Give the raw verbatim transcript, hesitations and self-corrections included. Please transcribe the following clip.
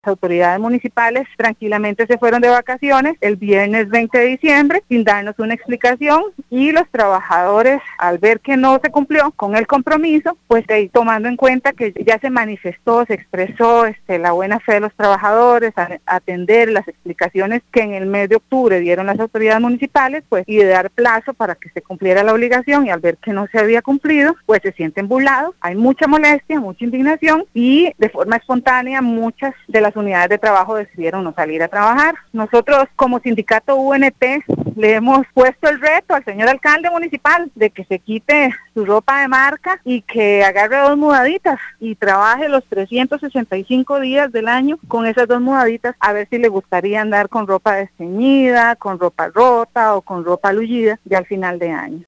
Las autoridades municipales tranquilamente se fueron de vacaciones el viernes veinte de diciembre sin darnos una explicación y los trabajadores, al ver que no se cumplió con el compromiso, pues eh, tomando en cuenta que ya se manifestó, se expresó este, la buena fe de los trabajadores, a, a atender las explicaciones que en el mes de octubre dieron las autoridades municipales, pues y de dar plazo para que se cumpliera la obligación, y al ver que no se había cumplido, pues se sienten burlados, hay mucha molestia, mucha indignación y de forma espontánea muchas de las unidades de trabajo decidieron no salir a trabajar. Nosotros como sindicato U N T le hemos puesto el reto al señor alcalde municipal de que se quite su ropa de marca y que agarre dos mudaditas y trabaje los trescientos sesenta y cinco días del año con esas dos mudaditas, a ver si le gustaría andar con ropa desteñida, con ropa rota o con ropa lullida ya al final de año.